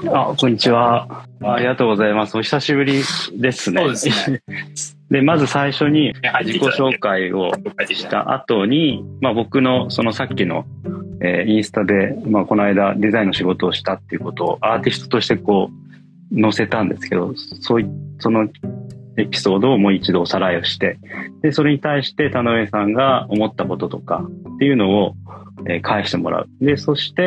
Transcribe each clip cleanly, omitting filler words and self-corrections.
こんにちは。ありがとうございます。お久しぶりですね。 そうですね。 で、まず最初に自己紹介をした後に、僕のそのさっきの、インスタで、この間デザインの仕事をしたっていうことをアーティストとしてこう載せたんですけど、そのエピソードをもう一度おさらいをして、で、それに対して田上さんが思ったこととかっていうのを、返してもらう。で、そして、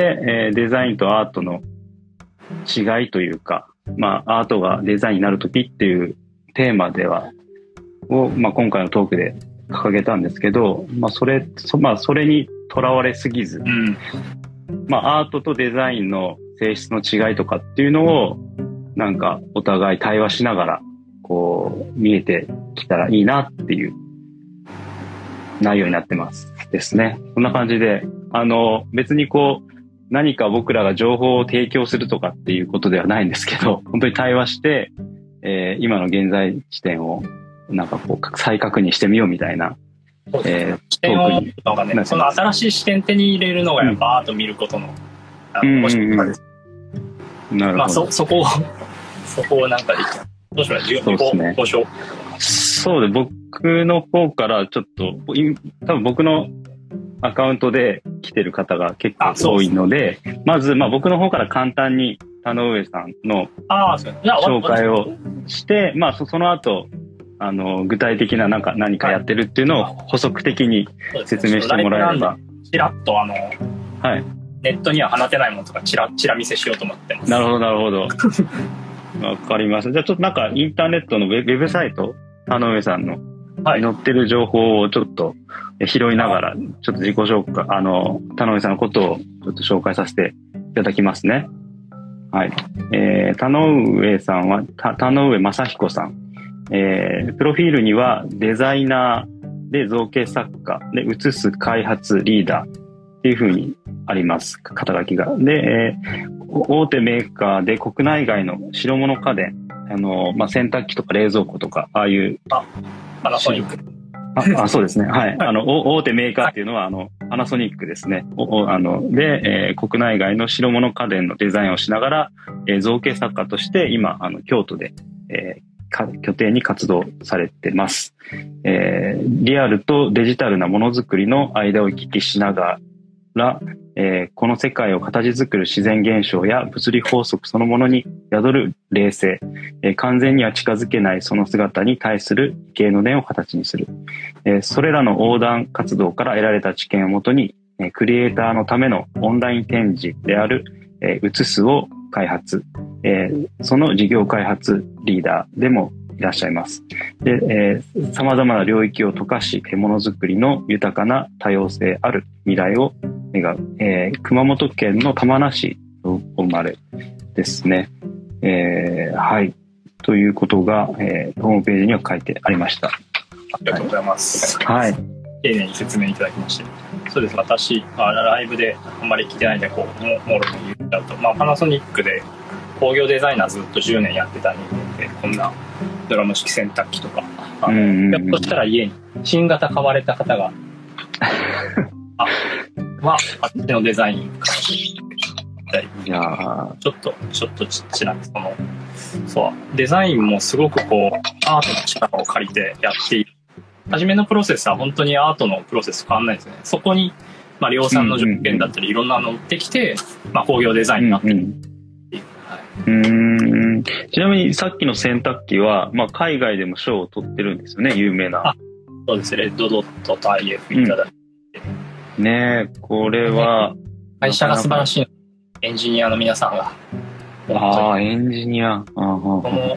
デザインとアートの違いというか、アートがデザインになるときっていうテーマでは、今回のトークで掲げたんですけど、それにとらわれすぎず、アートとデザインの性質の違いとかっていうのを、なんかお互い対話しながら、こう、見えてきたらいいなっていう内容になってますですね。こんな感じで、別にこう、何か僕らが情報を提供するとかっていうことではないんですけど、本当に対話して、今の現在地点をなんかこう再確認してみようみたいな、 視点をその新しい視点手に入れるのがやっぱアート見ることの面白さです。 なるほど。 そこをなんかどうしましょう。 そうですね。そうで、僕の方からちょっと多分僕のアカウントで来てる方が結構多いので、まず僕の方から簡単に田上さんの紹介をして、その後具体的な何かやってるっていうのを補足的に説明してもらえれば、 ちらっとネットには放てないものとかちら見せしようと思ってます。 なるほどわかりました。じゃあちょっとインターネットのウェブサイト、田上さんの載ってる情報をちょっと拾いながら、ちょっと自己紹介、田上さんのことをちょっと紹介させていただきますね。はい。田上さんは、田上正彦さん。プロフィールにはデザイナーで造形作家で写す開発リーダーっていう風にあります。肩書きが。で、大手メーカーで国内外の白物家電、洗濯機とか冷蔵庫とか、ああいう。 パナソニック。 そうですね。はい。大手メーカーっていうのは、パナソニックですね。で、国内外の白物家電のデザインをしながら、造形作家として今、京都で、拠点に活動されてます。リアルとデジタルなものづくりの間を行き来しながら、この世界を形作る自然現象や物理法則そのものに宿る冷静、完全には近づけないその姿に対する畏敬の念を形にする。それらの横断活動から得られた知見をもとに、クリエイターのためのオンライン展示である、写すを開発、その事業開発リーダーでもいらっしゃいます。で、様々な領域を溶かし、ものづくりの豊かな多様性ある未来を願う、熊本県の玉名市のお生まれですね。はい。ということが、ホームページには書いてありました。 ありがとうございます。 はい。 丁寧に説明いただきまして。そうです。私、ライブであんまり来てないんで、もろに言っちゃうと、パナソニックで工業デザイナーずっと10年やってた人間で、こんなドラム式洗濯機とか、ひょっとしたら家に新型買われた方が、あっちのデザインかいやちょっとちっちゃな、デザインもすごくこう、アートの力を借りてやっている。初めのプロセスは本当にアートのプロセス変わんないですね。そこに、量産の条件だったりいろんなの乗ってきて、工業デザインになっている。 ちなみにさっきの洗濯機は、海外でも賞を取ってるんですよね、有名な。 そうです。レッドドットと IF いただいて。 ねえ、これは。 会社が素晴らしい。エンジニアの皆さんが。 エンジニア。 この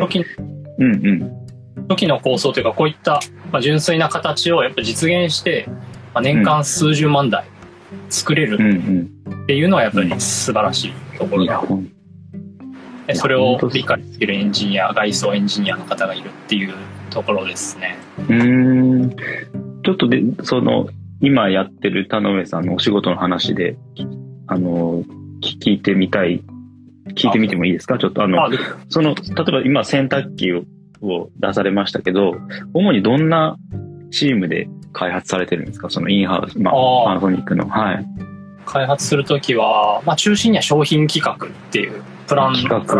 初期の構想というか、こういった、純粋な形をやっぱ実現して、年間数十万台作れるっていうのはやっぱり素晴らしいところだ。それを理解できるエンジニア、外装エンジニアの方がいるっていうところですね。 ちょっとで、今やってる田上さんのお仕事の話で、聞いてみてもいいですか？ちょっと例えば今洗濯機を出されましたけど、主にどんなチームで開発されてるんですか？そのインハウス、パナソニックの。はい。 開発するときは、まあ、中心には商品企画っていうプラン、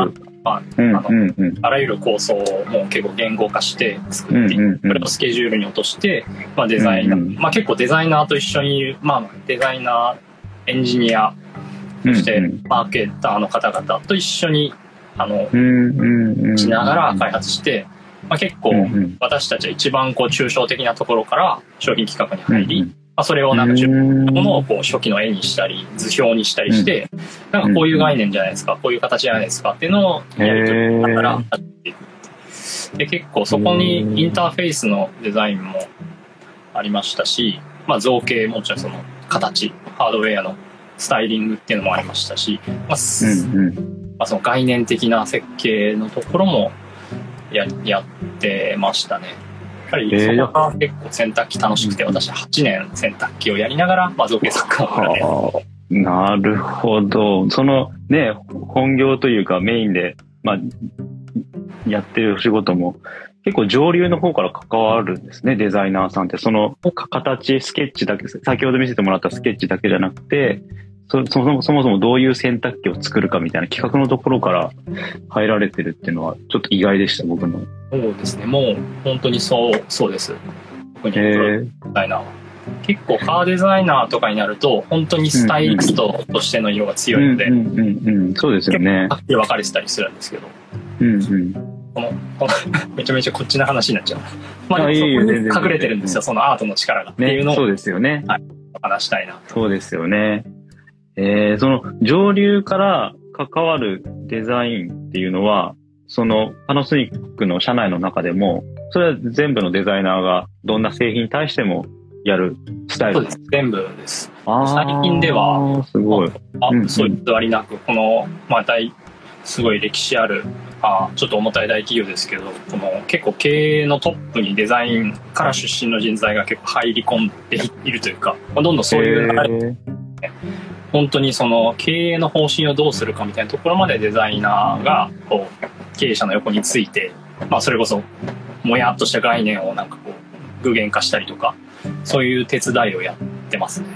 あらゆる構想をもう結構言語化して作っていく、それをスケジュールに落として、まあ、デザイナー、まあ、結構デザイナーと一緒にいる、まあ、デザイナー、エンジニア、そしてマーケッターの方々と一緒にしながら開発して、まあ、結構私たちは一番こう抽象的なところから商品企画に入り、まあ、それをなんか自分のものをこう初期の絵にしたり図表にしたりして、なんかこういう概念じゃないですか、こういう形じゃないですかっていうのをやり取りながらやっていく。で結構そこにインターフェースのデザインもありましたし、まあ、造形もちろんその形ハードウェアのスタイリングっていうのもありましたし、まあまあ、その概念的な設計のところもやってましたね。やっぱりそこが結構洗濯機楽しくて、私8年洗濯機をやりながら、まあ、造形作家をやってなるほど。そのね、本業というかメインで、まあ、やってる仕事も結構上流の方から関わるんですね、デザイナーさんって。その形、スケッチだけ、先ほど見せてもらったスケッチだけじゃなくて、そもそもどういう洗濯機を作るかみたいな企画のところから入られてるっていうのはちょっと意外でした、僕の。 そうですね、もう本当にそうです。特にプロデザイナーは。結構カーデザイナーとかになると本当にスタイリストとしての色が強いので、 そうですよね。 はっきり分かれてたりするんですけど、このめちゃめちゃこっちの話になっちゃう。まあ、そこに隠れてるんですよ、そのアートの力がっていうのを、 そうですよね。 はい、話したいな。 そうですよね。その上流から関わるデザインっていうのは、そのパナソニックの社内の中でも、それは全部のデザイナーがどんな製品に対してもやるスタイル。 そうです、全部です。最近では、 すごい。 そういう座りなく、この、まあ、すごい歴史ある、ちょっと重たい大企業ですけど、この結構経営のトップにデザインから出身の人材が結構入り込んでいるというか、どんどんそういう流れ、本当にその経営の方針をどうするかみたいなところまでデザイナーがこう経営者の横について、まあ、それこそもやっとした概念をなんかこう具現化したりとか、そういう手伝いをやってますね。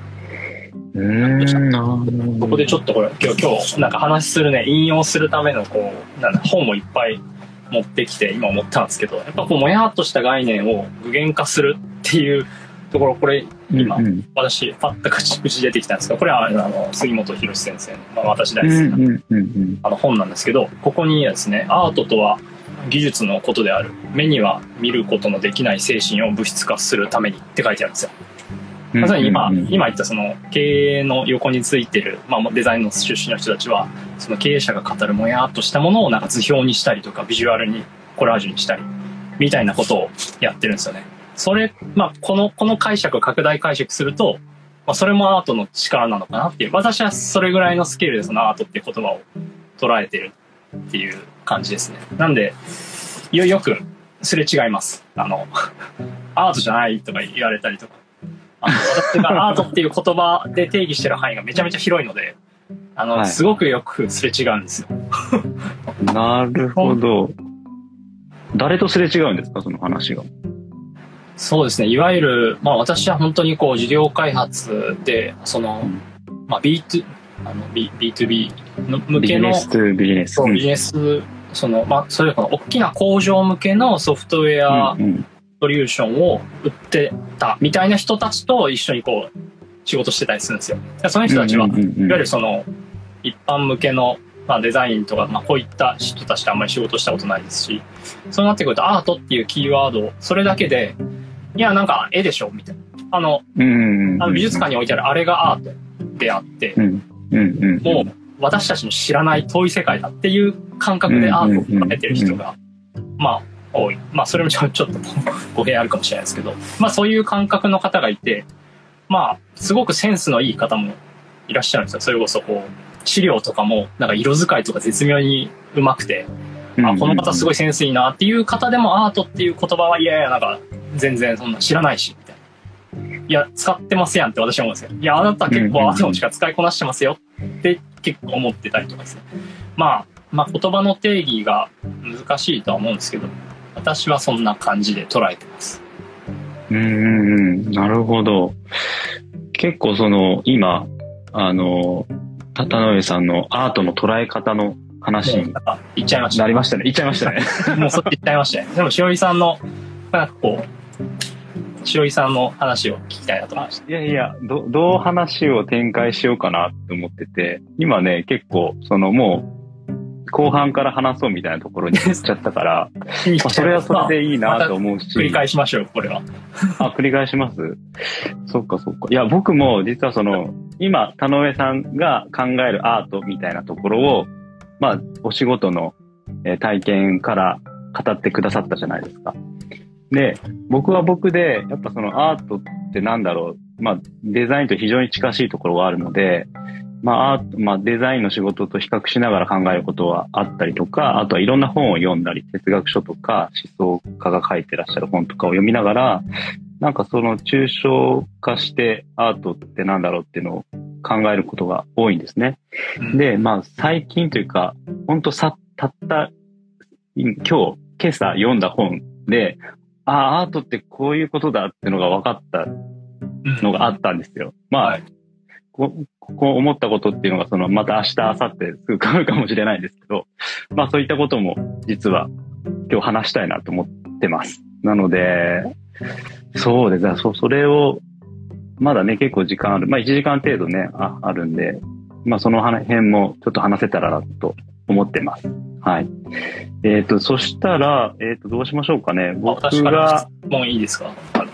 ここでちょっとこれ今日なんか話するね、引用するためのこうなんだ本をいっぱい持ってきて今思ったんですけど、やっぱこうもやっとした概念を具現化するっていうところ、これ今、私パッと口出てきたんですが、これは杉本博先生の、まあ、私大好きな本なんですけど、ここにですね、アートとは技術のことである、目には見ることのできない精神を物質化するためにって書いてあるんですよ。まさに今言ったその経営の横についてる、まあ、デザインの出身の人たちはその経営者が語るもやっとしたものをなんか図表にしたりとかビジュアルにコラージュにしたりみたいなことをやってるんですよね。それ、まあ、この解釈を拡大解釈すると、まあ、それもアートの力なのかなっていう、私はそれぐらいのスケールでそのアートっていう言葉を捉えてるっていう感じですね。なんでよくすれ違います。アートじゃないとか言われたりとか、私がアートっていう言葉で定義してる範囲がめちゃめちゃ広いので、すごくよくすれ違うんですよ。 なるほど。誰とすれ違うんですか、その話が。 そうですね、いわゆる、まあ、私は本当にこう事業開発でその、まあ、B2B の向けのビジネス、その、まあ、それこの大きな工場向けのソフトウェアソリューションを売ってたみたいな人たちと一緒にこう仕事してたりするんですよ。その人たちは、いわゆるその一般向けの、まあ、デザインとか、まあ、こういった人たちとあんまり仕事したことないですし、そうなってくるとアートっていうキーワード、それだけで、いやなんか絵でしょみたいな、美術館に置いてあるあれがアートであって、もう私たちの知らない遠い世界だっていう感覚でアートを捉えてる人が、まあ多い。まあそれもちょっと語弊あるかもしれないですけど、まあそういう感覚の方がいて、まあすごくセンスのいい方もいらっしゃるんですよ。それこそこう資料とかもなんか色使いとか絶妙にうまくて、この方すごいセンスいいなっていう方でもアートっていう言葉はいやいやなんか全然そんな知らないしみたいな。いや使ってますやんって私は思うんですよ。いやあなた結構アートのしか使いこなしてますよって結構思ってたりとかですね。まあ言葉の定義が難しいとは思うんですけど、私はそんな感じで捉えてます。 なるほど。結構その今田上さんのアートの捉え方の話に言っちゃいました。 なりましたね。言っちゃいましたね。 もうそっち言っちゃいましたね。でも、しおりさんの、なんかこう、しおりさんの話を聞きたいなと思いました。 いやいや、どう話を展開しようかなって思ってて、今ね、結構、もう、後半から話そうみたいなところに行っちゃったから、それはそれでいいなと思うし。 繰り返しましょう、これは。 繰り返します？そっかそっか。いや、僕も実は今、田上さんが考えるアートみたいなところを、お仕事の体験から語ってくださったじゃないですか。で、僕は僕で、やっぱアートってなんだろう。デザインと非常に近しいところがあるので、デザインの仕事と比較しながら考えることはあったりとか、あとはいろんな本を読んだり、哲学書とか思想家が書いてらっしゃる本とかを読みながら、なんか抽象化してアートってなんだろうっていうのを考えることが多いんですね。で、最近というか、本当たった今朝読んだ本で、アートってこういうことだっていうのが分かったのがあったんですよ。こう思ったことっていうのがまた明日、明後日すぐ変わるかもしれないんですけど、そういったことも実は今日話したいなと思ってます。なので、そうですね、それを、まだね、結構時間ある。1時間程度ね、あるんで、その辺もちょっと話せたらなと思ってます。はい。そしたら、どうしましょうかね。僕が。 質問いいですか？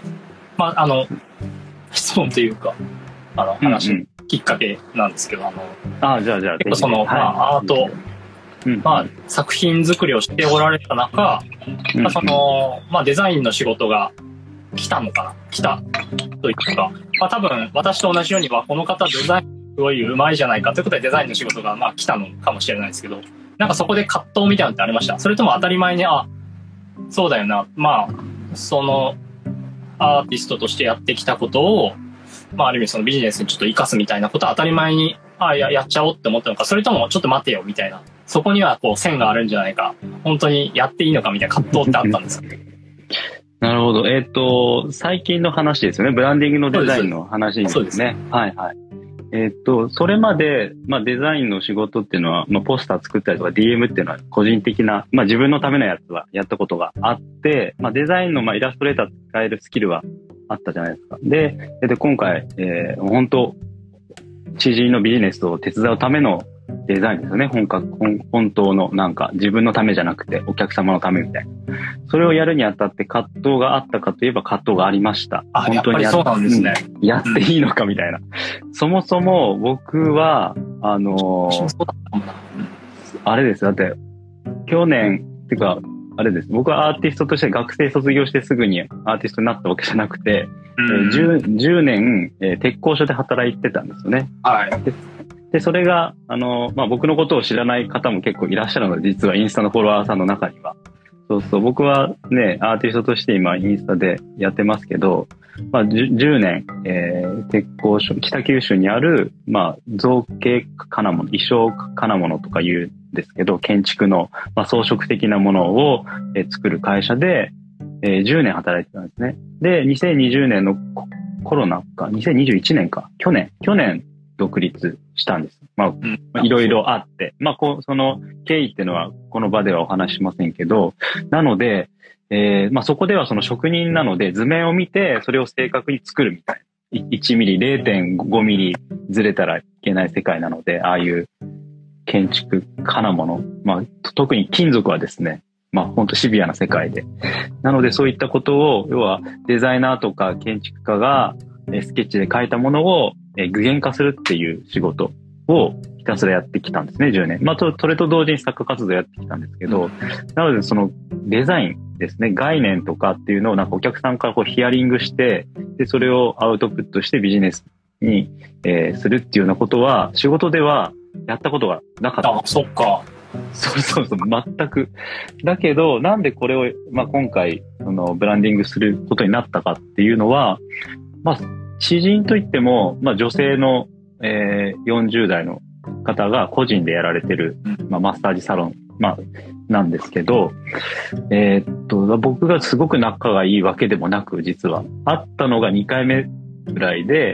質問というか、話、きっかけなんですけど、 じゃあ。結構アート、作品作りをしておられた中、デザインの仕事が来たというか、多分私と同じようにこの方デザインすごい上手いじゃないかということでデザインの仕事が来たのかもしれないですけど、なんかそこで葛藤みたいなのってありました？それとも当たり前に、そうだよな、アーティストとしてやってきたことを、ある意味ビジネスにちょっと活かすみたいなことは当たり前に、やっちゃおうって思ったのか、それともちょっと待てよみたいな、そこには線があるんじゃないか、本当にやっていいのかみたいな葛藤ってあったんですか？ なるほど。最近の話ですよね。ブランディングのデザインの話ですね。そうですね。はいはい。それまで、デザインの仕事っていうのは、ポスター作ったりとか DM っていうのは個人的な、自分のためのやつはやったことがあって、デザインのイラストレーター使えるスキルはあったじゃないですか。で、今回、本当知人のビジネスを手伝うためのデザインですよね。本当の自分のためじゃなくてお客様のためみたいな。それをやるにあたって葛藤があったかといえば葛藤がありました。 本当にそうなんですね。 やっていいのかみたいな。そもそも僕は、あれです。だって、去年、っていうか、あれです。僕はアーティストとして学生卒業してすぐにアーティストになったわけじゃなくて、10年、鉄工所で働いてたんですよね。 はい。 で、それが、僕のことを知らない方も結構いらっしゃるので、実はインスタのフォロワーさんの中には。そう、僕はね、アーティストとして今インスタでやってますけど、10年、鉄工所、北九州にある、造形金物、衣装金物とか言うんですけど、建築の、装飾的なものを、作る会社で、10年働いてたんですね。で、2020年のコロナか、2021年か、去年、独立したんです。いろいろあって。その経緯っていうのはこの場ではお話しませんけど、なので、そこではその職人なので図面を見てそれを正確に作るみたいな。1ミリ、0.5 ミリずれたらいけない世界なので、ああいう建築、金物、特に金属はですね、本当シビアな世界で。なのでそういったことを、要はデザイナーとか建築家がスケッチで描いたものを具現化するっていう仕事をひたすらやってきたんですね、10年。それと同時に作家活動やってきたんですけど、なのでそのデザインですね、概念とかっていうのをお客さんからヒアリングして、で、それをアウトプットしてビジネスに、するっていうようなことは、仕事ではやったことがなかった。 そっか。 そう、全く。だけど、なんでこれを、今回、ブランディングすることになったかっていうのは、知人といっても、女性の、40代の方が個人でやられてる、マッサージサロン、なんですけど、僕がすごく仲がいいわけでもなく、実は。会ったのが2回目ぐらいで、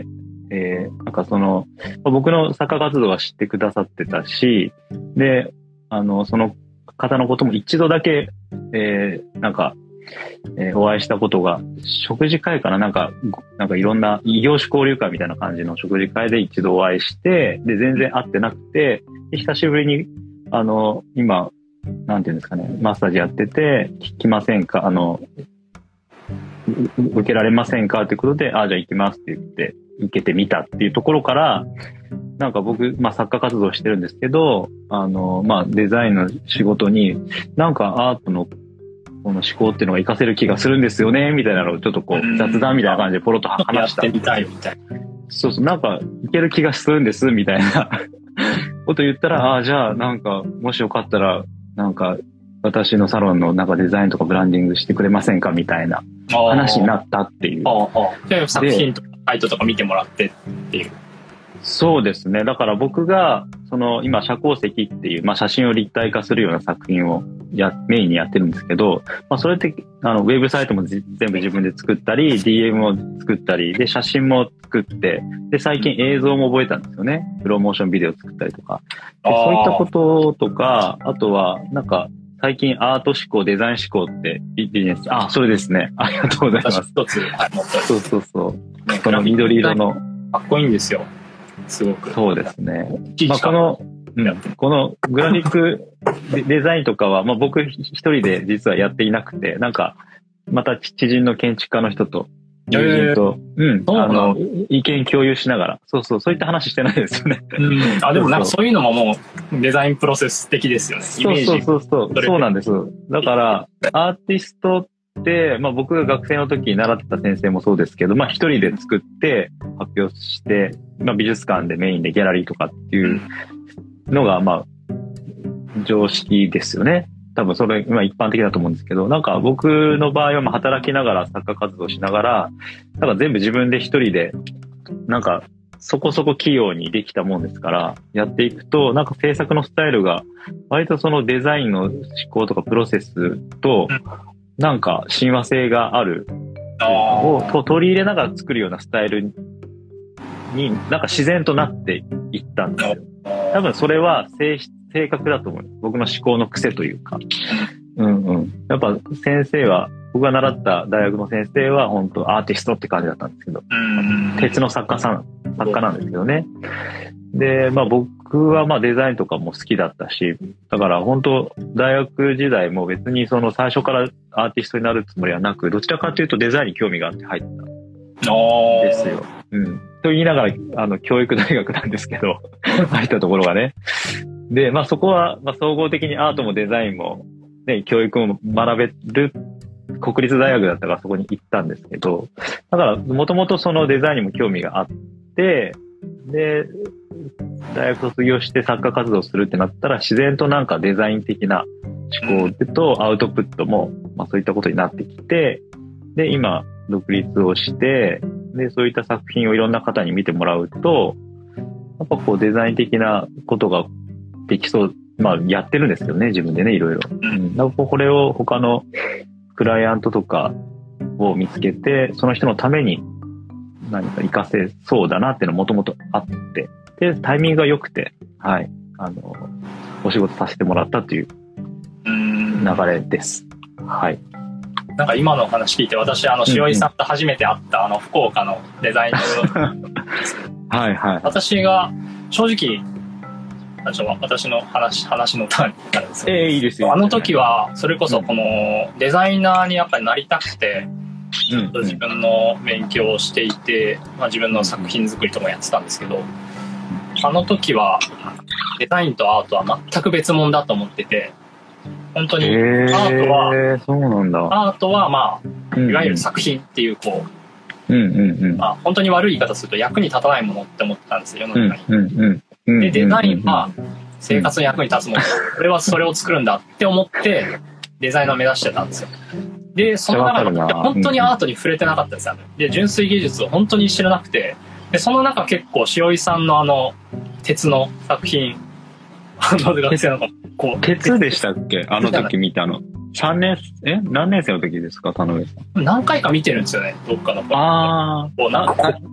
なんか僕の作家活動は知ってくださってたし、で、その方のことも一度だけ、なんか、お会いしたことが、食事会かな、なんかいろんな異業種交流会みたいな感じの食事会で一度お会いして、で、全然会ってなくて、で久しぶりに、今、なんていうんですかね、マッサージやってて、来ませんか、受けられませんかってことで、じゃあ行きますって言って、受けてみたっていうところから、なんか僕、作家活動してるんですけど、デザインの仕事に、なんかアートのこの思考っていうのが活かせる気がするんですよね、みたいなのをちょっと雑談みたいな感じでポロッと話した。 やってみたいみたいな。 そうそう、なんかいける気がするんです、みたいなこと言ったら、じゃあなんか、もしよかったら、なんか、私のサロンのなんかデザインとかブランディングしてくれませんかみたいな話になったっていう。 で、作品とかサイトとか見てもらってっていう。 そうですね。だから僕が、今、写鉱石っていう、写真を立体化するような作品をメインにやってるんですけど、それって、ウェブサイトも全部自分で作ったり、DM も作ったり、で、写真も作って、で、最近映像も覚えたんですよね。プロモーションビデオ作ったりとか。でそういったこととか、あとは、なんか、最近アート思考、デザイン思考ってビジネス、それですね。ありがとうございます。 一つ、持ってそうそうそう。この緑色の。 かっこいいんですよ。すごく。 そうですね。このグラフィックデザインとかは、僕一人で実はやっていなくて、なんか、また知人の建築家の人と、友人と、意見共有しながら、そういった話してないですよね。 でもなんかそういうのももうデザインプロセス的ですよね。イメージ。 そうなんです。だから、アーティストって、僕が学生の時に習ってた先生もそうですけど、一人で作って発表して、美術館でメインでギャラリーとかっていうのが、常識ですよね。多分それ、一般的だと思うんですけど、なんか僕の場合は働きながら作家活動しながら、なんか全部自分で一人で、なんかそこそこ器用にできたもんですから、やっていくと、なんか制作のスタイルが、割とそのデザインの思考とかプロセスと、なんか親和性があるを取り入れながら作るようなスタイルに、なんか自然となっていったんですよ。多分それは性格だと思う。僕の思考の癖というか。やっぱ先生は、僕が習った大学の先生は本当アーティストって感じだったんですけど、鉄の作家なんですけどね。で、僕はデザインとかも好きだったし、だから本当大学時代も別に最初からアーティストになるつもりはなく、どちらかというとデザインに興味があって入ったんですよ。と言いながら、教育大学なんですけど、入ったところがね。で、そこは、総合的にアートもデザインも、ね、教育も学べる国立大学だったからそこに行ったんですけど、だから、もともとそのデザインにも興味があって、で、大学卒業して作家活動するってなったら、自然となんかデザイン的な思考とアウトプットも、そういったことになってきて、で、今、独立をして、で、そういった作品をいろんな方に見てもらうと、やっぱデザイン的なことができそう。やってるんですけどね、自分でね、いろいろ。だからこれを他のクライアントとかを見つけて、その人のために何か活かせそうだなっていうのもともとあって、で、タイミングが良くて、お仕事させてもらったという流れです。はい。 なんか今のお話聞いて、私、塩井さんと初めて会った、福岡のデザイナーのはいはい。 私が、正直、私の話のターンになるんですけど、 いいですよ。 あの時は、それこそこのデザイナーにやっぱりなりたくて、ずっと自分の勉強をしていて、自分の作品作りとかやってたんですけど、あの時はデザインとアートは全く別物だと思ってて、本当にアートは、 そうなんだ。 アートはいわゆる作品っていう本当に悪い言い方すると役に立たないものって思ってたんですよ、世の中に。で、デザインは生活に役に立つもの。俺はそれを作るんだって思ってデザイナーを目指してたんですよ。で、その中で本当にアートに触れてなかったんですよ。で、純粋技術を本当に知らなくて、で、その中結構塩井さんの鉄の作品、学生の鉄でしたっけ？あの時見たの。何年生の時ですか、田上さん。 何回か見てるんですよね、どっかの。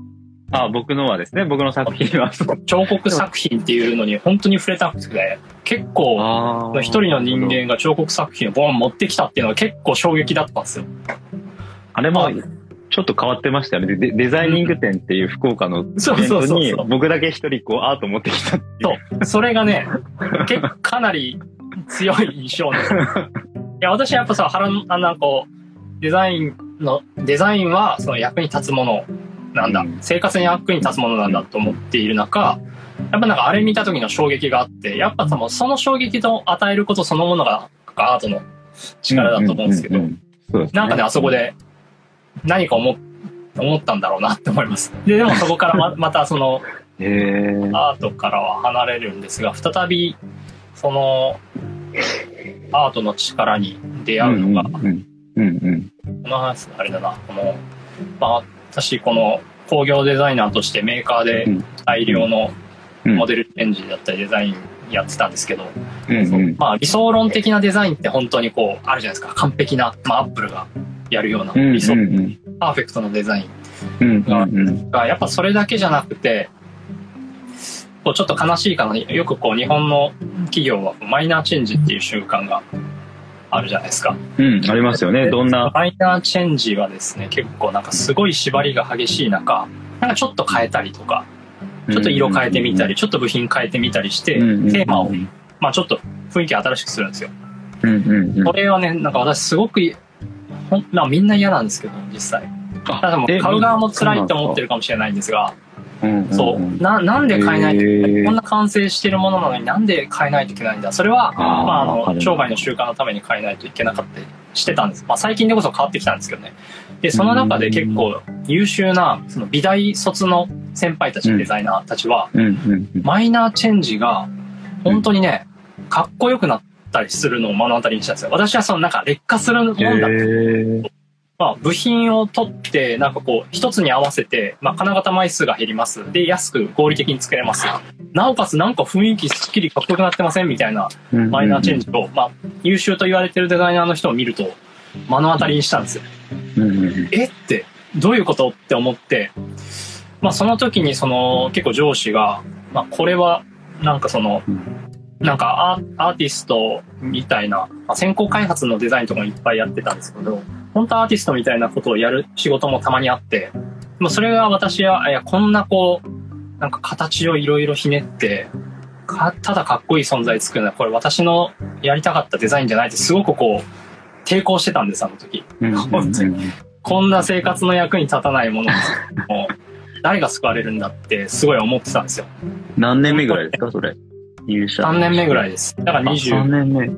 僕のはですね、僕の作品は。 彫刻作品っていうのに本当に触れたくて、結構、一人の人間が彫刻作品をボン持ってきたっていうのが結構衝撃だったんですよ。 あれも、ちょっと変わってましたよね。デザイニング展っていう福岡のイベントに、僕だけ一人こうアート持ってきたっていう。 そう。それがね、かなり強い印象です。いや、私はやっぱさ、デザインはその役に立つものなんだ、生活に役に立つものなんだと思っている中、やっぱなんかあれ見た時の衝撃があって、やっぱその衝撃と与えることそのものがアートの力だと思うんですけど、なんかね、あそこで何か思ったんだろうなって思います。でもそこからまたその、アートからは離れるんですが、再びそのアートの力に出会うのが、この話、あれだな、私この工業デザイナーとしてメーカーで大量のモデルチェンジだったりデザインやってたんですけど、理想論的なデザインって本当にこうあるじゃないですか。完璧な、アップルがやるような理想、パーフェクトなデザインがやっぱそれだけじゃなくて、こうちょっと悲しいかな。よくこう日本の企業はマイナーチェンジっていう習慣があるじゃないですか。 ありますよね。どんなマイナーチェンジはですね、結構なんかすごい縛りが激しい中、なんかちょっと変えたりとか、ちょっと色変えてみたり、ちょっと部品変えてみたりして、テーマをちょっと雰囲気新しくするんですよ。これはね、なんか私すごくみんな嫌なんですけど、実際。ただもう買う側も辛いと思ってるかもしれないんですが、なんで変えないといけない、こんな完成してるものなのになんで変えないといけないんだ。それは商売の習慣のために変えないといけなかったりしてたんです。最近でこそ変わってきたんですけどね。でその中で結構優秀なその美大卒の先輩たち、デザイナーたちは、マイナーチェンジが本当にね、かっこよくなったりするのを目の当たりにしたんですよ。私はそのなんか劣化するもんだと。部品を取って、なんかこう、一つに合わせて、金型枚数が減ります。で、安く合理的に作れます。なおかつなんか雰囲気すっきりかっこよくなってませんみたいなマイナーチェンジを、優秀と言われてるデザイナーの人を見ると、目の当たりにしたんですよ。って、どういうことって思って、その時に結構上司が、これは、なんかなんかアーティストみたいな、先行開発のデザインとかもいっぱいやってたんですけど、本当アーティストみたいなことをやる仕事もたまにあって、それが私は、こんななんか形をいろいろひねって、ただかっこいい存在作るのは、これ私のやりたかったデザインじゃないってすごく抵抗してたんです、あの時。本当に。こんな生活の役に立たないものを、誰が救われるんだってすごい思ってたんですよ。 何年目ぐらいですか、それ。入社。 3年目ぐらいです。だから 3年目。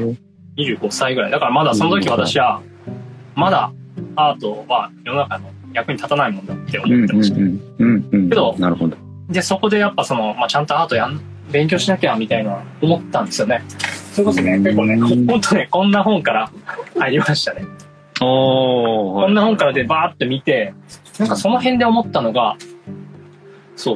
25歳ぐらい。だからまだその時私は、まだアートは世の中の役に立たないもんだって思ってました。けど、 なるほど。 で、そこでやっぱちゃんとアート勉強しなきゃみたいな思ったんですよね。それこそね、結構ね、ほんとね、こんな本から入りましたね。こんな本からでバーって見て、なんかその辺で思ったのが、佐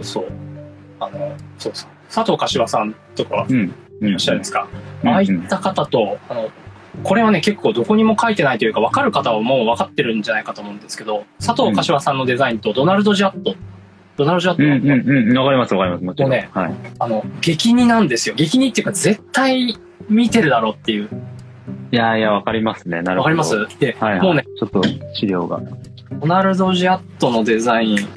藤柏さんとかいらっしゃるんですか。ああいった方と、これはね、結構どこにも書いてないというか、分かる方はもう分かってるんじゃないかと思うんですけど、佐藤柏さんのデザインとドナルド・ジャット。わかります。もちろん。 ね、激似なんですよ。激似っていうか、絶対見てるだろうっていう。 いや、わかりますね。なるほど。 わかります。で、 もうね、ちょっと資料が。 ドナルド・ジャットのデザイン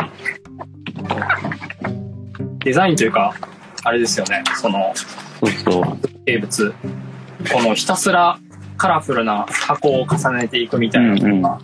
というか、あれですよね、生物。このひたすらカラフルな箱を重ねていくみたいなのが、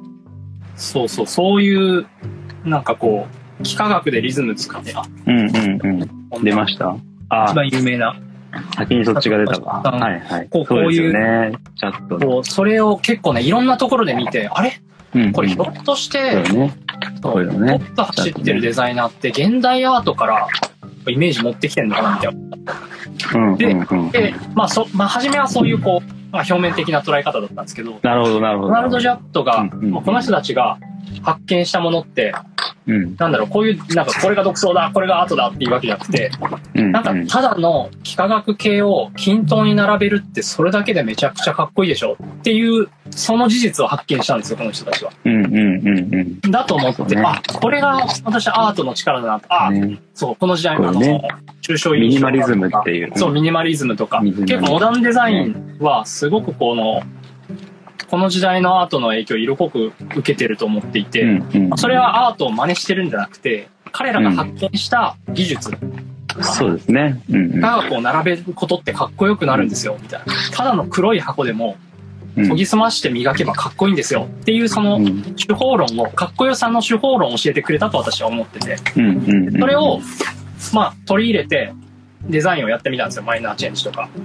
そういう、なんか幾何学でリズム作って出ました。 一番有名な。 先にそっちが出たか。 こういう、それを結構ね、いろんなところで見て、あれこれひょっとして、トップ走ってるデザイナーって現代アートからイメージ持ってきてんのかなみたいな。で、初めはそういう表面的な捉え方だったんですけど、 なるほど。 ドナルド・ジャットが、この人たちが発見したものって、 なんだろう、こういう、なんかこれが独創だ、これがアートだっていうわけじゃなくて、なんかただの幾何学系を均等に並べるってそれだけでめちゃくちゃかっこいいでしょっていう、その事実を発見したんですよ、この人たちは。だと思って、あ、これが私アートの力だなと。あ、そう、この時代の抽象ミニマリズムっていう。 そう、ミニマリズムとか。結構モダンデザインはすごくこの時代のアートの影響を色濃く受けてると思っていて、それはアートを真似してるんじゃなくて、彼らが発見した技術。 そうですね。 幾何学を並べることってかっこよくなるんですよ、みたいな。ただの黒い箱でも、研ぎ澄まして磨けばかっこいいんですよっていうその手法論を、かっこよさの手法論を教えてくれたと私は思ってて。それを、まあ、取り入れてデザインをやってみたんですよ、マイナーチェンジとか。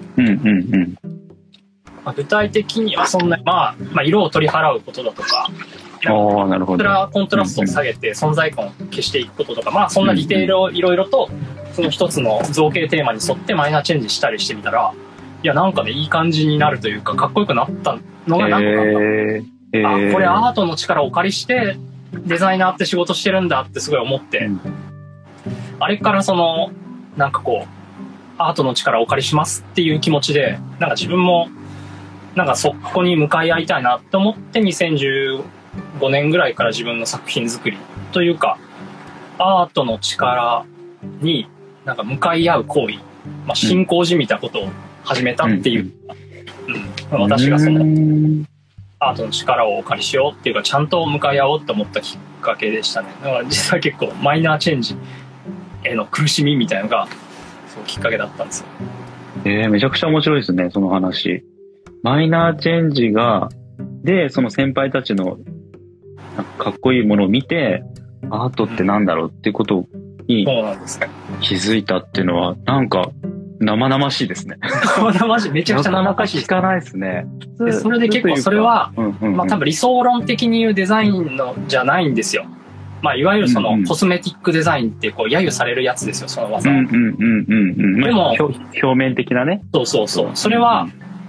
まあ、具体的にはそんな、まあ、色を取り払うことだとか、 なるほど。 コントラストを下げて存在感を消していくこととか、まあそんなディテールをいろいろとその一つの造形テーマに沿ってマイナーチェンジしたりしてみたら、いやなんかねいい感じになるというかかっこよくなったのがなんかこれアートの力をお借りしてデザイナーって仕事してるんだってすごい思って、あれからそのなんかこうアートの力をお借りしますっていう気持ちでなんか自分もなんかそこに向かい合いたいなって思って2015年ぐらいから自分の作品作りというかアートの力になんか向かい合う行為、まあ、信仰じみたことを始めたっていう、私がそのアートの力をお借りしようっていうかちゃんと向かい合おうと思ったきっかけでしたね。だから実は結構マイナーチェンジへの苦しみみたいなのがそうきっかけだったんですよ。 めちゃくちゃ面白いですね、その話。マイナーチェンジで、その先輩たちのかっこいいものを見て、アートってなんだろうっていうことに気づいたっていうのは、なんか生々しいですね。 生々しい。めちゃくちゃ生々しい。 聞かないですね。 それで結構それは、まあ多分理想論的に言うデザインのじゃないんですよ。まあいわゆるそのコスメティックデザインってこう揶揄されるやつですよ、その技。でも、 表面的なね。 そう。それは、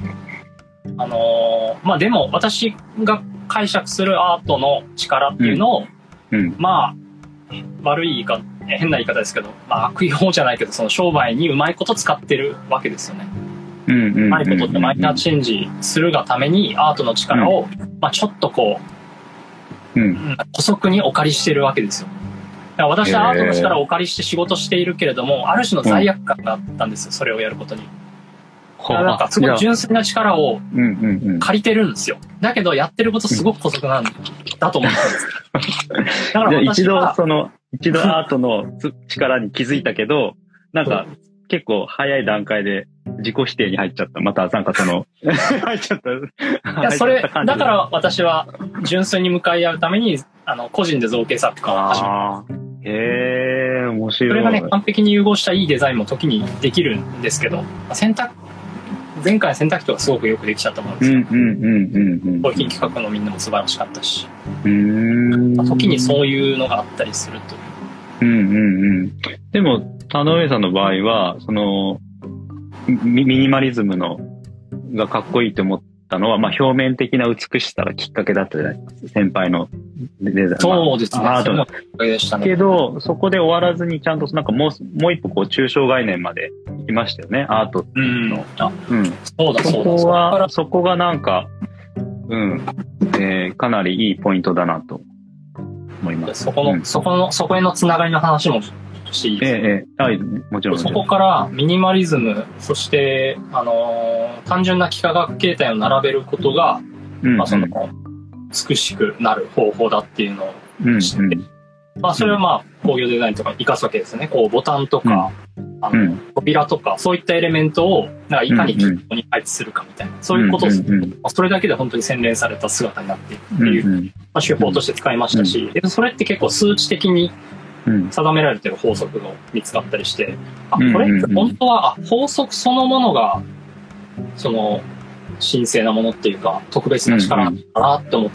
まあでも私が解釈するアートの力っていうのを、まあ悪い変な言い方ですけど、まあ悪用じゃないけどその商売にうまいこと使ってるわけですよね。うまいことってマイナーチェンジするがためにアートの力を、まあちょっとこう、姑息にお借りしてるわけですよ。だから私はアートの力をお借りして仕事しているけれども、ある種の罪悪感があったんですよ、それをやることに。なんかすごい純粋な力を借りてるんですよ。だけどやってることすごく姑息なんだと思ったんですよ。だから一度アートの力に気づいたけど、なんか結構早い段階で自己否定に入っちゃった。またなんか入っちゃった。 いやそれだから私は純粋に向かい合うために個人で造形作家を始めた。 面白い。 それがね完璧に融合したいいデザインも時にできるんですけど、前回洗濯機とかすごくよくできちゃったものですよ。商品企画のみんなも素晴らしかったし、時にそういうのがあったりするという。 でも田上さんの場合はそのミニマリズムがかっこいいと思ったのは、まあ表面的な美しさがきっかけだったじゃないですか、先輩のデザイン。 そうですね。 アートのきっかけでしたね。けどそこで終わらずにちゃんとなんかもう一歩こう抽象概念まで行きましたよね、アートの。そこがなんかかなりいいポイントだなと思います。 そこへのつながりの話もしていいですか？ もちろん。 そこからミニマリズム、そして単純な幾何学形態を並べることが、まあその美しくなる方法だっていうのを知って、まあそれはまあ工業デザインとか活かすわけですね。こうボタンとか、扉とかそういったエレメントをなんかいかに均等に配置するかみたいな、そういうことをそれだけで本当に洗練された姿になっていくっていう手法として使いましたし、それって結構数値的に定められてる法則が見つかったりして、これって本当は法則そのものがその神聖なものっていうか特別な力なんだなって思って、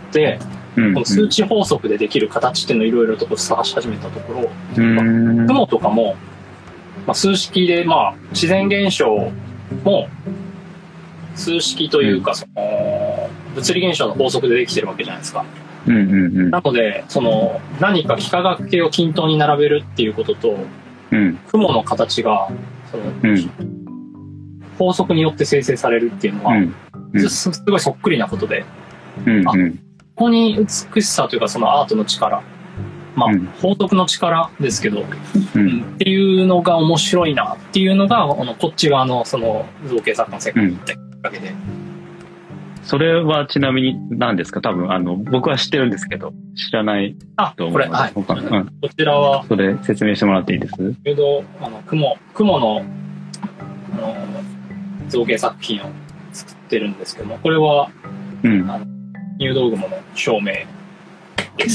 この数値法則でできる形っていうのをいろいろと探し始めたところ、雲とかも、まあ、数式で、まあ、自然現象も数式というかその物理現象の法則でできてるわけじゃないですか。 うんうんうん。 なので、何か幾何学形を均等に並べるっていうことと、 うん。 雲の形が、 うん。 法則によって生成されるっていうのは、すごいそっくりなことで、 うんうん、 ここに美しさというかアートの力、法則の力ですけど、っていうのが面白いなっていうのが、こっち側の造形作家の世界に行ったきっかけで。 それはちなみに何ですか？多分僕は知ってるんですけど、知らないと思うので。 これ、はい。こちらは、 それ説明してもらっていいです？ 雲の、造形作品を作ってるんですけども、これは、入道雲の照明です。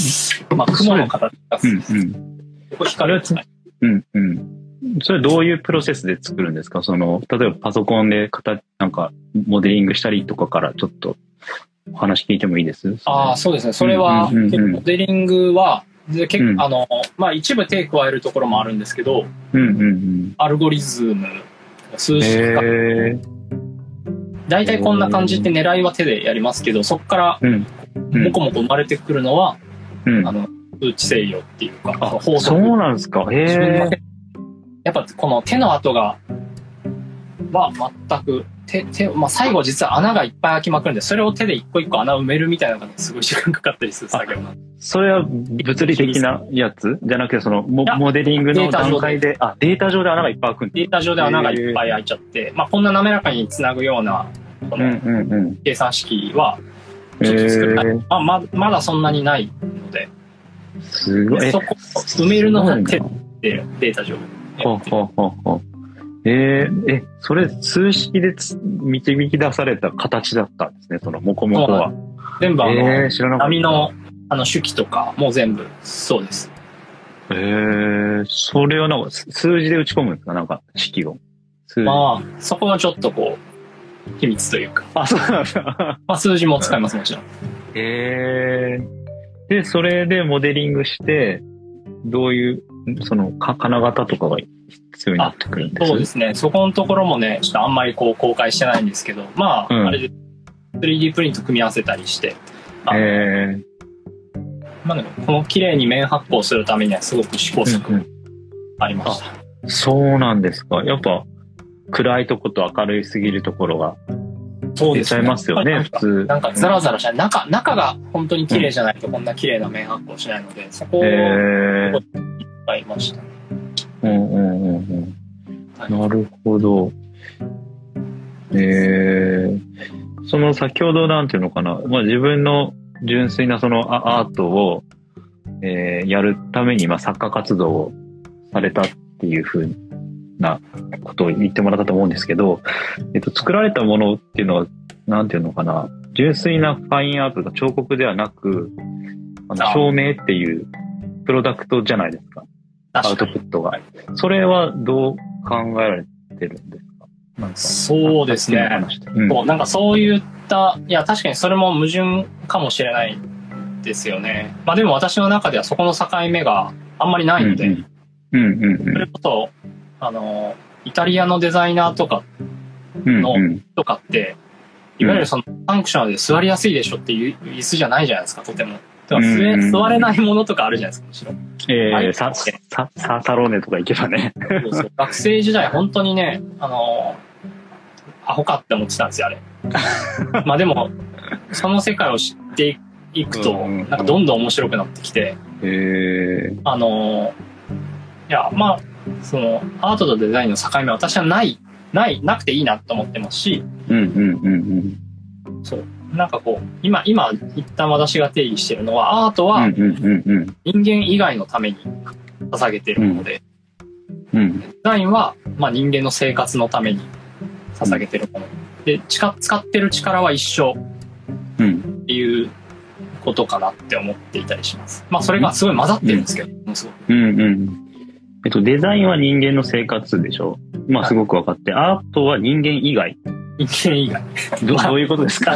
雲の形が好きです。ここ光るやつね。 それどういうプロセスで作るんですか？例えばパソコンでなんかモデリングしたりとかからちょっとお話聞いてもいいです？ そうですね。それは、モデリングは、一部手加えるところもあるんですけど、アルゴリズム、数式化。大体こんな感じって狙いは手でやりますけど、そこからもこもこ生まれてくるのは、数値制御っていうか、法則。 そうなんですか。 やっぱこの手の跡は全く、最後実は穴がいっぱい開きまくるんで、それを手で一個一個穴を埋めるみたいなのがすごい時間かかったりする作業なんで。 それは物理的なやつじゃなくて、モデリングの段階で、データ上で穴がいっぱい開くんです。 データ上で穴がいっぱい開いちゃって、こんな滑らかにつなぐような、計算式は、ちょっと作れない。まだそんなにないので。 すごい。 そこを埋めるのが手で、データ上で。 それ数式で導き出された形だったんですね、モコモコは。 全部波の手記とかも全部そうです。 それはなんか数字で打ち込むんですか？なんか式を。 そこはちょっと秘密というか。 そうなんですか。 数字も使います、もちろん。 で、それでモデリングして、どういう、金型とかが必要になってくるんですか？ そうですね。そこのところもね、ちょっとあんまり公開してないんですけど、あれで 3D プリント組み合わせたりして、でもこの綺麗に面発光するためにはすごく試行錯誤ありました。 そうなんですか。やっぱ暗いとこと明るいすぎるところが出ちゃいますよね、普通。 なんかザラザラしない。中が本当に綺麗じゃないとこんな綺麗な面発光しないので、そこを使いましたね。 なるほど。先ほどなんていうのかな、自分の純粋なアートを、やるために作家活動をされたっていう風なことを言ってもらったと思うんですけど、作られたものっていうのはなんていうのかな、純粋なファインアートが彫刻ではなく、照明っていうプロダクトじゃないですか。アウトプットが。それはどう考えられてるんですか？ そうですね。なんかそういった、確かにそれも矛盾かもしれないですよね。でも私の中ではそこの境目があんまりないので、それこそ、イタリアのデザイナーとかって、いわゆるファンクショナルで座りやすいでしょっていう椅子じゃないじゃないですか、とても。座れないものとかあるじゃないですか、むしろ。 サローネとか行けばね。 そう学生時代本当にね、アホかって思ってたんですよ、あれ。でも、その世界を知っていくと、なんかどんどん面白くなってきて、アートとデザインの境目は私はなくていいなと思ってますし、そう。なんか今言った私が定義してるのは、アートは人間以外のために捧げてるもので、デザインは人間の生活のために捧げてるもの。で、使ってる力は一緒っていうことかなって思っていたりします。それがすごい混ざってるんですけど、すごく。 デザインは人間の生活でしょ。すごく分かって、アートは人間以外。 人間以外。 どういうことですか？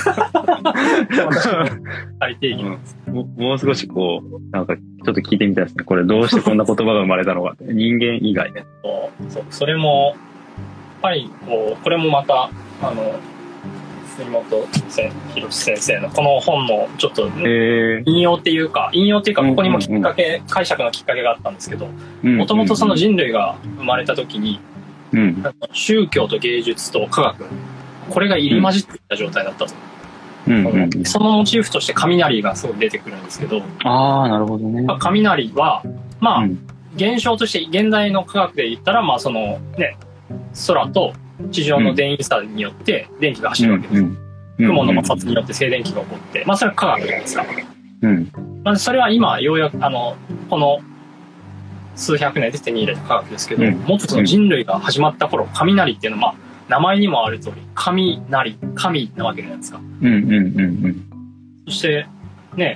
定義なんです。 もう少しなんかちょっと聞いてみたいですね。これどうしてこんな言葉が生まれたのか。人間以外ね。 それも、やっぱりこれもまた、 杉本博先生のこの本のちょっと引用っていうかここにもきっかけ、解釈のきっかけがあったんですけど、もともとその人類が生まれた時に、宗教と芸術と科学、これが入り混じっていた状態だったと。そのモチーフとして雷がすごい出てくるんですけど、 なるほどね。 雷はまあ、現象として現代の科学で言ったら、まあそのね、空と地上の電位差によって電気が走るわけです。雲の摩擦によって静電気が起こって、まあそれは科学じゃないですか。まあそれは今ようやくこの数百年で手に入れた科学ですけど、もっとその人類が始まった頃、雷っていうのはまあ名前にもある通り神なわけじゃないですか。そしてね、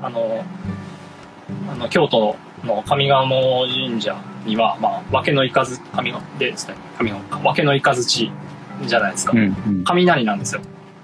京都の上賀茂神社には、まあ、分けの雷ですね。分けの雷じゃないですか。雷なんですよ。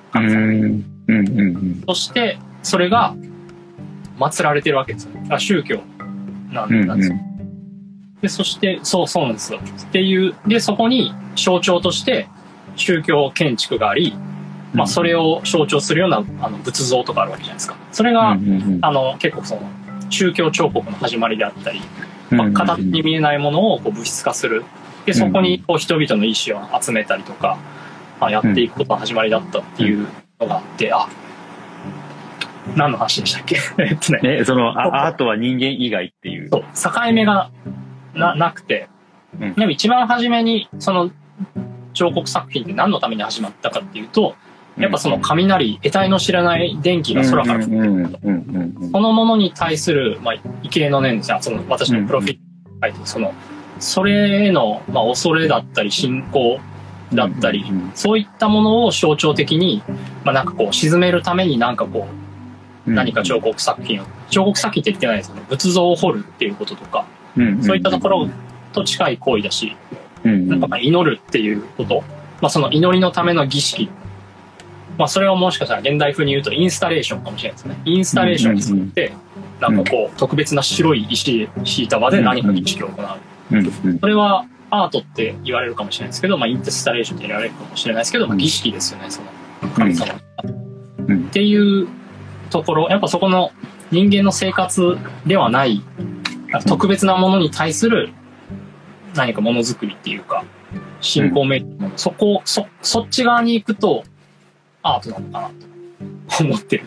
そして、それが祀られてるわけですよ。宗教なんですよ。で、そして、そうなんですよ。っていう、で、そこに象徴として宗教建築があり、まあ、それを象徴するような仏像とかあるわけじゃないですか。それが、結構その、宗教彫刻の始まりであったり、まあ、形に見えないものをこう物質化する。で、そこにこう人々の意志を集めたりとか、まあ、やっていくことの始まりだったっていうのがあって、何の話でしたっけそのアートは人間以外っていう。 そう、境目がなくて、でも一番初めにその彫刻作品って何のために始まったかっていうと、やっぱその雷、得体の知らない電気が空から降ってくると。そのものに対する、まあ、畏敬の念ですね。その私のプロフィールに書いて、それへの、まあ、恐れだったり、信仰だったり、そういったものを象徴的に、まあ、なんかこう、沈めるためになんかこう、何か彫刻作品って言ってないですよね。仏像を彫るっていうこととか、そういったところと近い行為だし、なんかまあ祈るっていうこと、まあ、その祈りのための儀式、まあそれをもしかしたら現代風に言うとインスタレーションかもしれないですね。インスタレーションに作って、なんかこう特別な白い石で敷いた場で何か儀式を行う。それはアートって言われるかもしれないですけど、まあインスタレーションって言われるかもしれないですけど、まあ儀式ですよね、その神様。っていうところ、やっぱそこの人間の生活ではない、特別なものに対する何かものづくりっていうか、信仰めいたもの、そっち側に行くと、アートなのかなと思ってる。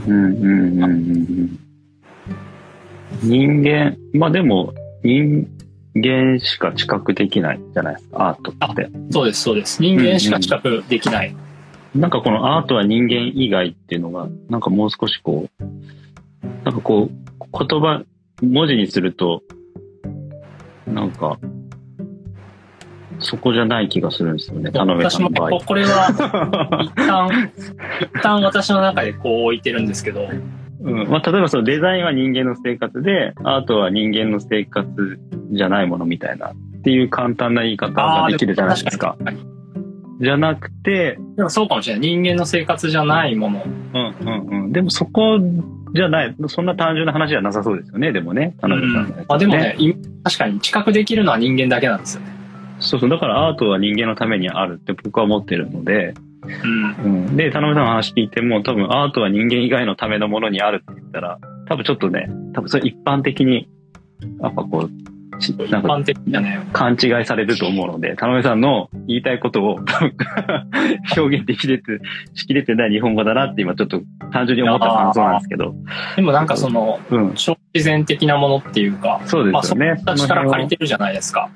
人間、まあでも人間しか知覚できないじゃないですか、アートって。 そうです。人間しか知覚できない。 なんかこのアートは人間以外っていうのが、なんかもう少しこう、なんかこう、文字にすると、なんか、そこじゃない気がするんですよね、田辺さんの場合。 私もこれは一旦私の中でこう置いてるんですけど、 まあ、例えばそのデザインは人間の生活で、アートは人間の生活じゃないものみたいなっていう簡単な言い方ができるじゃないですか。じゃなくて、 でもそうかもしれない。人間の生活じゃないもの。でもそこじゃない、そんな単純な話じゃなさそうですよね、でもね、田辺さんのやつね。 でもね、確かに知覚できるのは人間だけなんですよね。 だからアートは人間のためにあるって僕は思ってるので、で、田辺さんの話聞いても多分アートは人間以外のためのものにあるって言ったら、多分ちょっとね、それ一般的に、やっぱこう、なんか勘違いされると思うので、田辺さんの言いたいことを多分表現しきれてない日本語だなって今ちょっと単純に思った感想なんですけど。でもなんか超自然的なものっていうか、 そうですよね。 まあ、その力借りてるじゃないですか。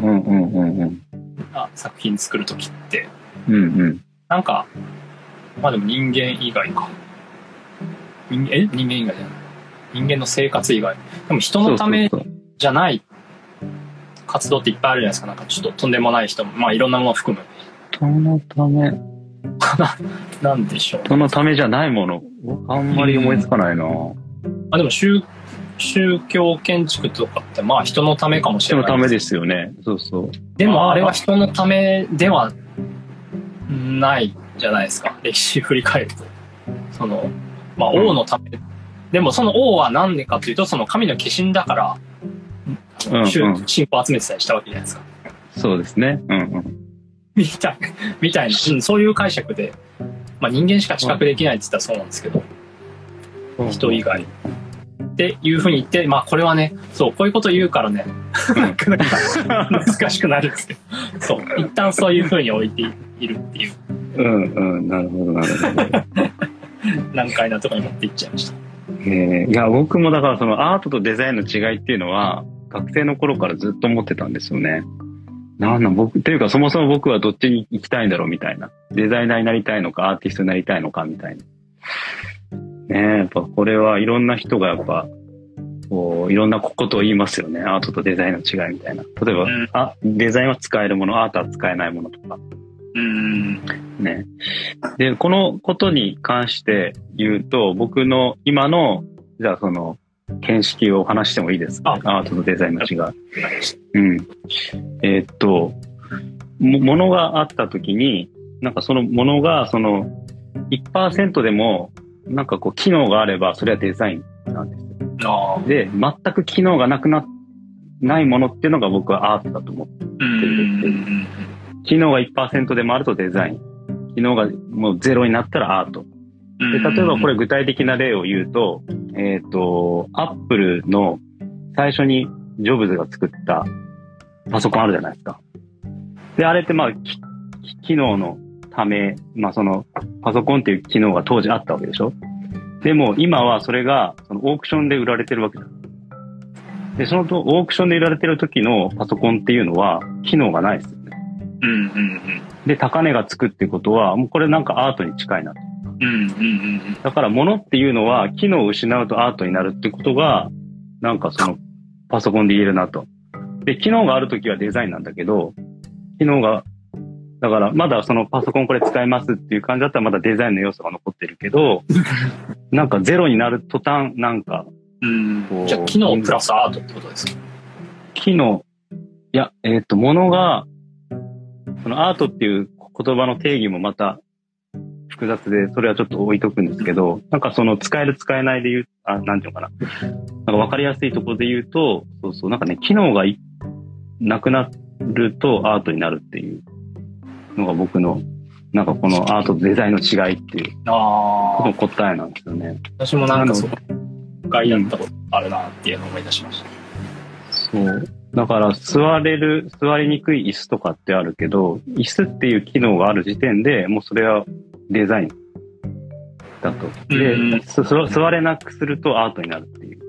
作品作るときって。なんか、まあでも人間以外か。人間以外じゃない。人間の生活以外。でも人のためじゃない活動っていっぱいあるじゃないですか。なんかちょっととんでもない人も、まあいろんなものを含む。 人のためなんでしょう。 人のためじゃないもの。あんまり思いつかないな。 でも宗教建築とかってまあ人のためかもしれない。 人のためですよね。 でもあれは人のためではないじゃないですか。歴史振り返ると。まあ王のため。でもその王は何でかというと、その神の化身だから、信仰を集めてたりしたわけじゃないですか。 そうですね。 みたいな、そういう解釈でまあ人間しか知覚できないって言ったらそうなんですけど、人以外。っていうふうに言って、まあこれはね、そう、こういうこと言うからね、なかなか難しくなるんですけど、そう、一旦そういうふうに置いているっていう。 なるほど、なるほど。 難解なところに持っていっちゃいました。 いや、僕もだからそのアートとデザインの違いっていうのは、学生の頃からずっと思ってたんですよね。っていうかそもそも僕はどっちに行きたいんだろうみたいな。デザイナーになりたいのか、アーティストになりたいのかみたいな。やっぱこれはいろんな人がやっぱ、こういろんなことを言いますよね。アートとデザインの違いみたいな。例えば、デザインは使えるもの、アートは使えないものとか。ね。で、このことに関して言うと、僕の今の、じゃあその、見識を話してもいいですか？アートとデザインの違い。ものがあった時に、なんかそのものがその 1% でもなんかこう機能があればそれはデザインなんですよ。で、全く機能がないものっていうのが僕はアートだと思ってる。機能が 1% でもあるとデザイン。機能がもうゼロになったらアート。で、例えばこれ具体的な例を言うと、アップルの最初にジョブズが作ったパソコンあるじゃないですか。で、あれってまあ、機能のため、まあその、パソコンっていう機能が当時あったわけでしょ。でも今はそれがそのオークションで売られてるわけだ。で、そのオークションで売られてる時のパソコンっていうのは機能がないですよね。で、高値がつくっていうことは、もうこれなんかアートに近いなと。だから物っていうのは機能を失うとアートになるってことが、なんかそのパソコンで言えるなと。で、機能があるときはデザインなんだけど、だからまだそのパソコンこれ使えますっていう感じだったらまだデザインの要素が残ってるけど、なんかゼロになる途端、なんか。 じゃあ機能プラスアートってことですか？ いや、物が、そのアートっていう言葉の定義もまた複雑で、それはちょっと置いとくんですけど、なんかその使える使えないで言う、なんていうのかな。なんかわかりやすいところで言うと、なんかね、機能がなくなるとアートになるっていうのが僕の、なんかこのアートとデザインの違いっていう、この答えなんですよね。 私もなんかそう、外やったことあるなっていうのを思い出しました。 そう。だから座りにくい椅子とかってあるけど、椅子っていう機能がある時点でもうそれはデザインだと。で、座れなくするとアートになるっていう。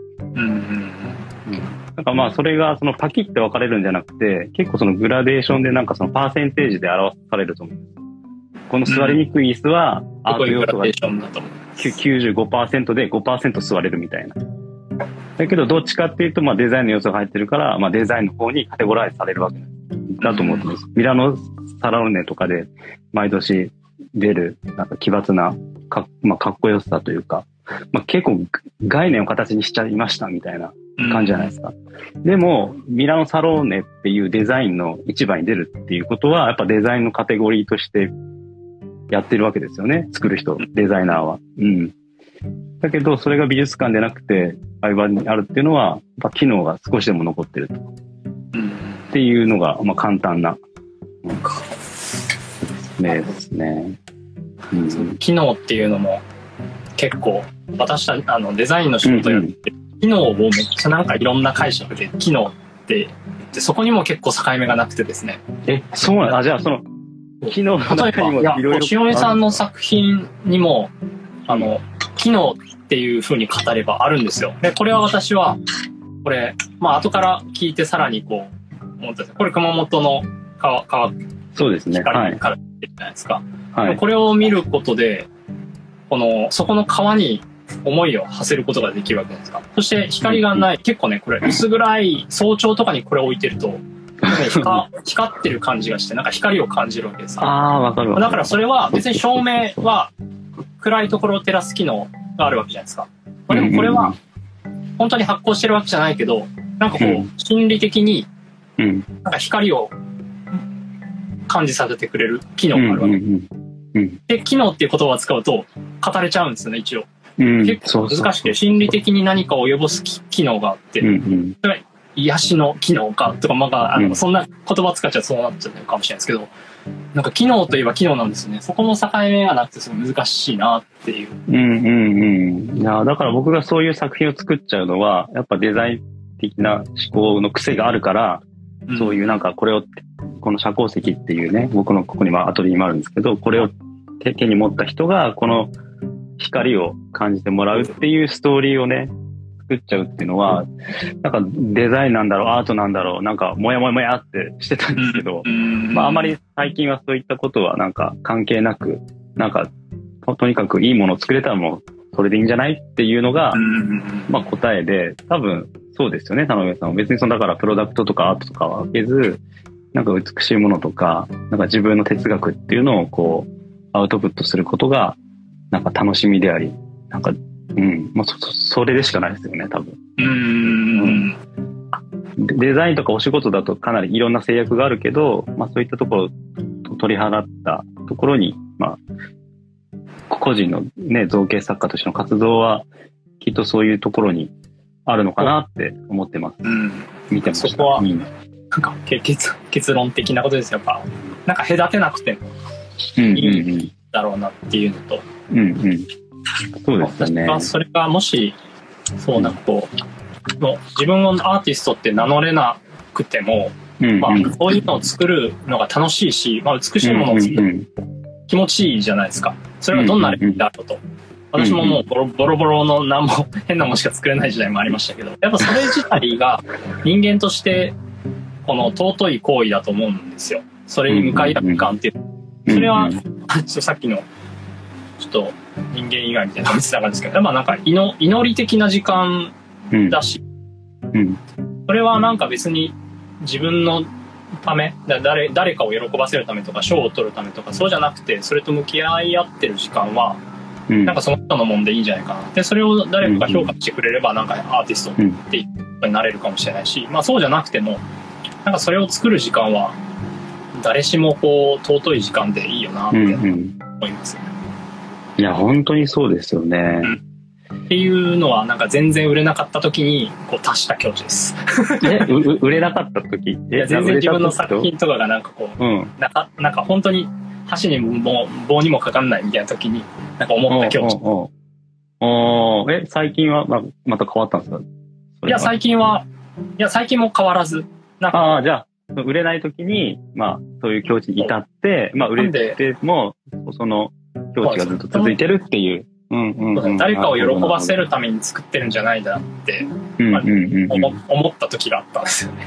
なんかまあそれがそのパキって分かれるんじゃなくて、結構そのグラデーションでなんかそのパーセンテージで表されると思うんです。この座りにくい椅子はアート要素が 95% で 5% 座れるみたいな。だけどどっちかっていうとまあデザインの要素が入ってるから、まあデザインの方にカテゴライズされるわけだと思ってます。ミラノサローネとかで毎年出るなんか奇抜なかっこよさというか、まあ結構概念を形にしちゃいましたみたいな感じじゃないですか。でもミラノサローネっていうデザインの一番に出るっていうことはやっぱデザインのカテゴリーとしてやってるわけですよね。作る人、デザイナーは。だけどそれが美術館でなくて相場にあるっていうのは、やっぱ機能が少しでも残ってると。っていうのが、まあ簡単な例ですね。 機能っていうのも結構、私たちデザインの仕事やって、機能をめっちゃなんかいろんな解釈で機能って言って、そこにも結構境目がなくてですね。 そうなんだ。じゃあその、機能の中にもいろいろ。 塩江さんの作品にも、機能っていう風に語ればあるんですよ。で、これは私は、まあ後から聞いてさらにこう、思ったんです。これ熊本の川そうですね。 光から出てるじゃないですか。 はい。 これを見ることで、そこの川に思いを馳せることができるわけですか。そして光がない、結構ね、これ薄暗い早朝とかにこれを置いてると、光ってる感じがして、なんか光を感じるわけです。 わかるわ。 だからそれは別に照明は暗いところを照らす機能があるわけじゃないですか。でもこれは本当に発光してるわけじゃないけど、なんかこう心理的になんか光を感じさせてくれる機能があるわけで、機能っていう言葉を使うと語れちゃうんですよね、一応。結構難しくて、心理的に何かを及ぼす機能があって、癒しの機能かとか、そんな言葉使っちゃそうなっちゃうかもしれないですけど、 なんか機能といえば機能なんですよね。そこの境目がなくてすごい難しいなっていう。 いや、だから僕がそういう作品を作っちゃうのは、やっぱデザイン的な思考の癖があるから、そういうなんかこの遮光石っていうね、僕のここにアトリエにもあるんですけど、これを手に持った人がこの光を感じてもらうっていうストーリーをね、作っちゃうっていうのは、なんかデザインなんだろう、アートなんだろう、なんかもやもやもやってしてたんですけど、あまり最近はそういったことはなんか関係なく、なんかとにかくいいものを作れたらもうそれでいいんじゃないっていうのが、答えで、多分そうですよね、田上さんは。別にだからプロダクトとかアートとかは分けず、なんか美しいものとか、なんか自分の哲学っていうのをこうアウトプットすることがなんか楽しみであり、なんかもうそれでしかないですよね、多分。デザインとかお仕事だとかなりいろんな制約があるけど、そういったところを取り払ったところに、個人のね、造形作家としての活動はきっとそういうところにあるのかなって思ってます。見てました。 そこは、なんか結論的なことですよ。やっぱなんか隔てなくてもいいだろうなっていうのと、 そうですね。 それがもしそうなんかこう、自分をアーティストって名乗れなくても、そういうのを作るのが楽しいし、美しいものを作る気持ちいいじゃないですか。それはどんなレベルだろうと。私ももうボロボロの何も変なものしか作れない時代もありましたけど、やっぱそれ自体が人間としてこの尊い行為だと思うんですよ。それに向かい合う時間っていう。それはさっきのちょっと人間以外みたいな話だったんですけど、なんか祈り的な時間だし、それはなんか別に自分のため、誰かを喜ばせるためとか賞を取るためとかそうじゃなくて、それと向き合い合ってる時間はなんかその人のもんでいいんじゃないかな。でそれを誰かが評価してくれればなんかアーティストっていうことになれるかもしれないし、そうじゃなくてもなんかそれを作る時間は誰しもこう尊い時間でいいよなって思いますよね。 いや本当にそうですよね。 っていうのはなんか全然売れなかった時にこう達した境地です。 売れなかった時？ いや全然自分の作品とかがなんかこう、なんか本当に箸にも棒にもかかんないみたいな時になんか思った境地。 最近はまた変わったんですか？ いや最近も変わらず。 じゃあ売れない時にそういう境地に至って、売れてもその境地がずっと続いてるっていう。 誰かを喜ばせるために作ってるんじゃないだって思った時があったんですよね。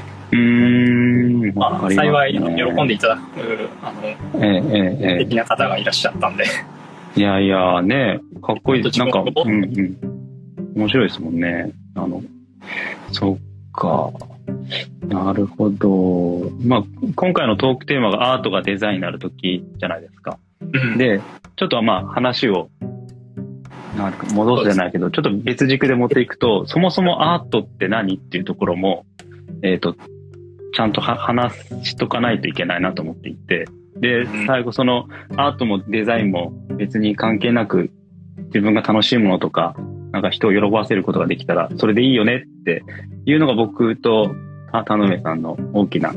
幸い喜んでいただく的な方がいらっしゃったんで。 いやいやね、かっこいい。なんか面白いですもんね。そっか。なるほど。今回のトークテーマがアートがデザインになる時じゃないですか。で、ちょっと話を戻すじゃないけど、ちょっと別軸で持っていくと、そもそもアートって何っていうところも、ちゃんと話しとかないといけないなと思っていて、で、最後そのアートもデザインも別に関係なく自分が楽しいものとか、なんか人を喜ばせることができたらそれでいいよねっていうのが僕と田上さんの大きな、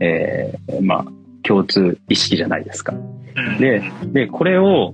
共通意識じゃないですか。で、これを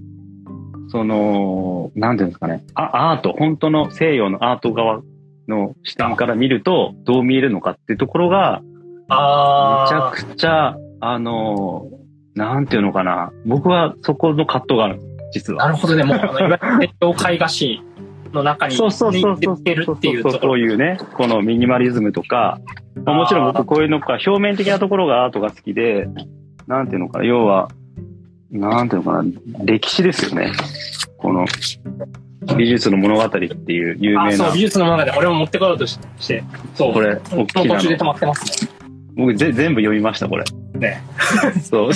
なんていうんですかね、アート、本当の西洋のアート側の視点から見るとどう見えるのかっていうところが、めちゃくちゃ、なんていうのかな、僕はそこの葛藤があるんです、実は。 なるほどね、もう、いわゆる絵画史の中に出てるっていうところ。 そういうね、このミニマリズムとか、もちろん僕こういうのか、表面的なところがアートが好きで、なんていうのかな、要は、なんていうのかな、歴史ですよね。この美術の物語っていう有名な。 そう、美術の物語、俺も持ってこようとして、そう。 これ、 大きなの。途中で止まってますね。 僕全部読みました、これ。 ね。 そう、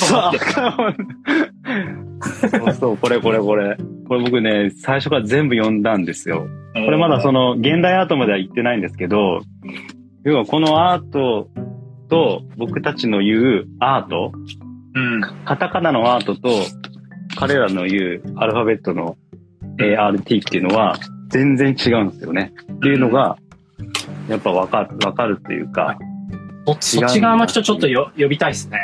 これ。これ僕ね、最初から全部読んだんですよ。これまだ現代アートまでは行ってないんですけど、要はこのアートと僕たちの言うアート、カタカナのアートと彼らの言うアルファベットの ART っていうのは全然違うんですよね。っていうのがやっぱわかるというか。 そっち側の人ちょっと呼びたいですね。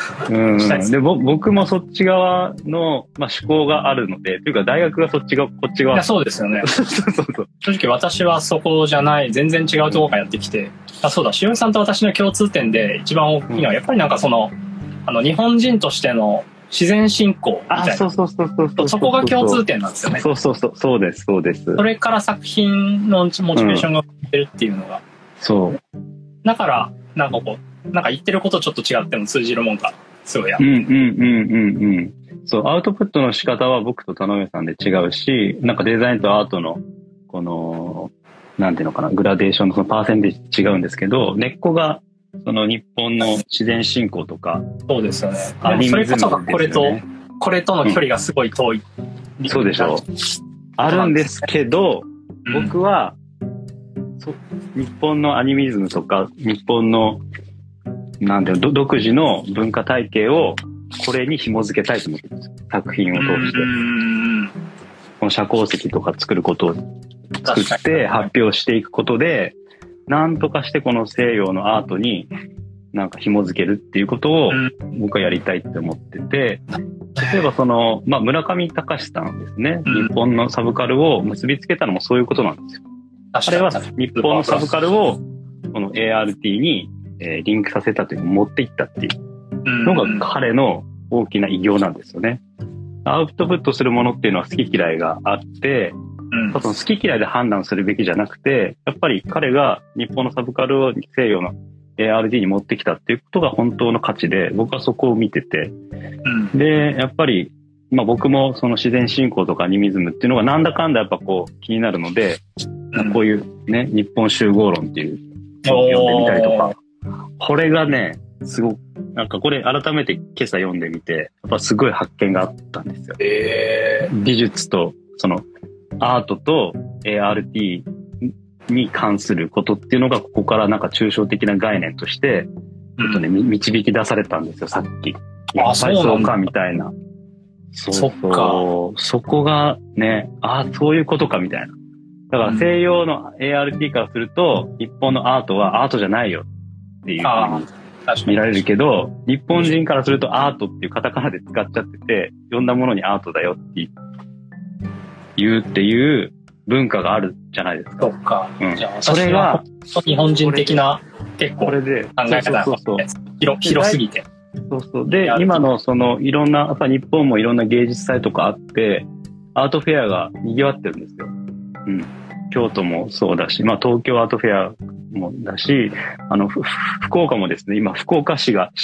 で、僕もそっち側の、まあ、思考があるので、というか大学がそっち側、こっち側。 いや、そうですよね。 そうそうそう。 正直私はそこじゃない、全然違うところからやってきて、そうだ、しおんさんと私の共通点で一番大きいのは、やっぱりなんかその、日本人としての自然信仰みたいな。 そうそうそうそう。 そこが共通点なんですよね。 そうそうそう。そうです、そうです。 それから作品のモチベーションが出るっていうのが。 そう。 だから、なんかこう、なんか言ってることちょっと違っても通じるもんか、すごいや。 そう、アウトプットの仕方は僕と田上さんで違うし、なんかデザインとアートの、この、なんていうのかな、グラデーションのそのパーセンテージ違うんですけど、根っこが、その日本の自然信仰とか。 そうですよね。それこそがこれとの距離がすごい遠い。 そうでしょう。あるんですけど、僕は、日本のアニミズムとか、日本の、なんていうの、独自の文化体系を、これに紐づけたいと思ってるんですよ。作品を通して。この社交石とか作ることを作って発表していくことで、なんとかしてこの西洋のアートになんか紐づけるっていうことを僕はやりたいって思ってて、例えばその、まあ、村上隆さんですね。日本のサブカルを結びつけたのもそういうことなんですよ。あれは日本のサブカルをこの ART にリンクさせたというか持っていったっていうのが彼の大きな偉業なんですよね。アウトプットするものっていうのは好き嫌いがあって、その好き嫌いで判断するべきじゃなくて、やっぱり彼が日本のサブカルを西洋の ART に持ってきたっていうことが本当の価値で、僕はそこを見てて、で、やっぱり、まあ僕もその自然信仰とかアニミズムっていうのがなんだかんだやっぱこう気になるので、こういうね、日本集合論っていう本を読んでみたりとか、これがね、すごく、なんかこれ改めて今朝読んでみて、やっぱすごい発見があったんですよ。美術と、その、アートと ART に関することっていうのが、ここからなんか抽象的な概念として、導き出されたんですよ、さっき。やっぱりそうか、みたいな。そこがね、そういうことか、みたいな。だから西洋の ART からすると、日本のアートはアートじゃないよっていうふうに見られるけど、日本人からするとアートっていうカタカナで使っちゃってて、いろんなものにアートだよって言うっていう文化があるじゃないですか。 そうか。じゃあそれが日本人的な結構考え方が広すぎて。 で、今のそのいろんな、やっぱ日本もいろんな芸術祭とかあって、アートフェアが賑わってるんですよ。京都もそうだし、まあ東京アートフェアもだし、福岡もですね、今福岡市が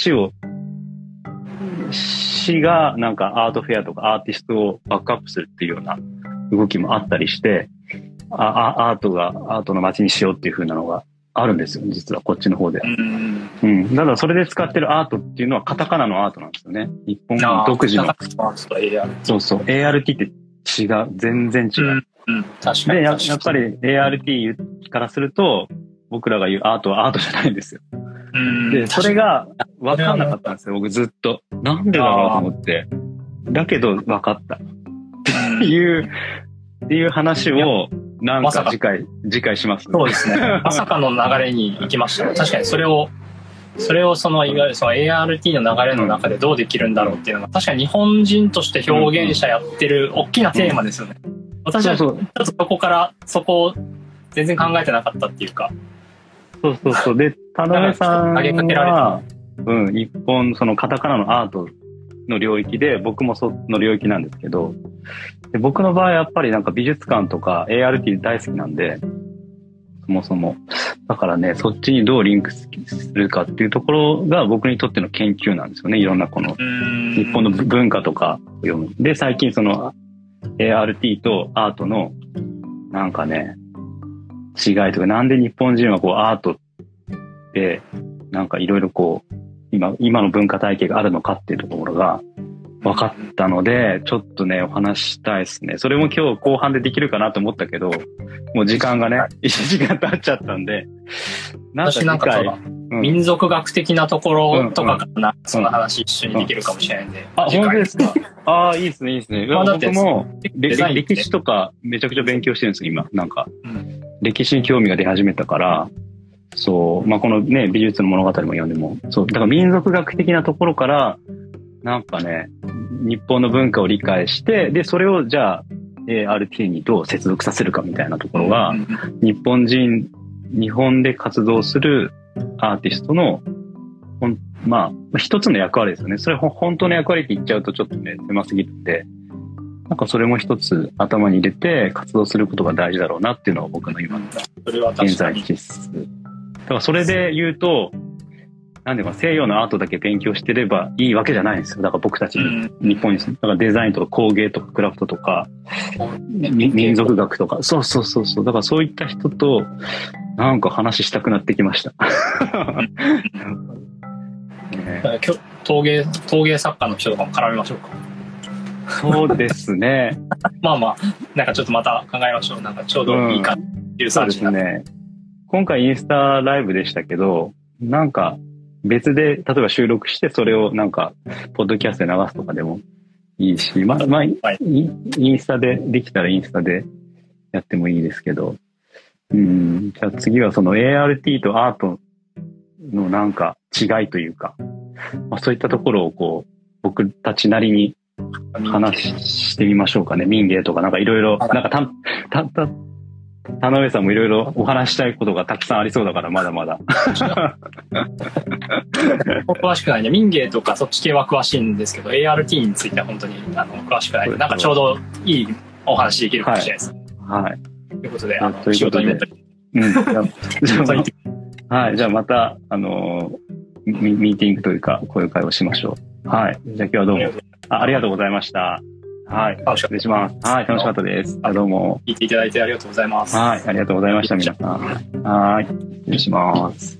なんかアートフェアとかアーティストをバックアップするっていうような動きもあったりして、アートの街にしようっていう風なのがあるんですよ、実はこっちの方で。だからそれで使ってるアートっていうのはカタカナのアートなんですよね。日本独自の。そうそう。ART って違う。全然違う。 確かに。 で、やっぱり ART からすると、僕らが言うアートはアートじゃないんですよ。で、それが分かんなかったんですよ、僕ずっと。なんでだろうと思って。だけど分かった。っていう話を、なんか次回します、 ね。そうですね。まさかの流れに行きましたね。確かにそれをそのいわゆるその ART の流れの中でどうできるんだろうっていうのが、確かに日本人として表現者やってる大きなテーマですよね。私はちょっとそこを全然考えてなかったっていうか。 そう。で、田辺さんは、日本、そのカタカナのアートの領域で、僕もその領域なんですけど、で僕の場合やっぱりなんか美術館とか ART 大好きなんで、そもそも。だからね、そっちにどうリンクするかっていうところが僕にとっての研究なんですよね。いろんなこの日本の文化とかを読む。で、最近その ART とアートのなんかね、違いとか、なんで日本人はこうアートってなんかいろいろこう今の文化体系があるのかっていうところが分かったので、ちょっとねお話ししたいですね。それも今日後半でできるかなと思ったけど、もう時間がね1時間経っちゃったんで、 私なんか民族学的なところとかかな、その話一緒にできるかもしれないんで。 本当ですか？いいですね、いいですね。僕も歴史とかめちゃくちゃ勉強してるんですよ、今。なんか、歴史に興味が出始めたから、 そう、まあ、このね、美術の物語も読んでも、そう、だから民族学的なところから、なんかね、日本の文化を理解して、で、それをじゃあ、ART にどう接続させるかみたいなところが、日本で活動するアーティストの、まあ、一つの役割ですよね。それ本当の役割って言っちゃうとちょっとね、狭すぎるんで、なんかそれも一つ頭に入れて活動することが大事だろうなっていうのが僕の今の現在地です。だからそれで言うと、なんでか西洋のアートだけ勉強してればいいわけじゃないんですよ。だから僕たち日本に住む。だからデザインとか工芸とかクラフトとか、民族学とか、そうそうそうそう。だからそういった人となんか話したくなってきました。 陶芸作家の人とかも絡めましょうか。 そうですね。 まあまあ、なんかちょっとまた考えましょう。なんかちょうどいいかっていうそうですね。今回インスタライブでしたけど、なんか別で例えば収録してそれをなんかポッドキャストで流すとかでもいいし、まあ、はい、インスタでできたらインスタでやってもいいですけど、じゃあ次はその ART とアートのなんか違いというか、まあ、そういったところをこう僕たちなりに話してみましょうかね。民芸とかなんかいろいろ、なんか田上さんもいろいろお話したいことがたくさんありそうだから、まだまだ。 詳しくないね。民芸とかそっち系は詳しいんですけど、ART については本当に詳しくない。なんかちょうどいいお話できるかもしれないです。 はい。 ということで、仕事に戻ったり。 はい。じゃあまた、ミーティングというか、こういう会をしましょう。はい。じゃあ今日はどうも。ありがとうございました。はい。失礼します。はい。楽しかったです。どうも。 聞いていただいてありがとうございます。 はい。ありがとうございました、皆さん。はい。失礼します。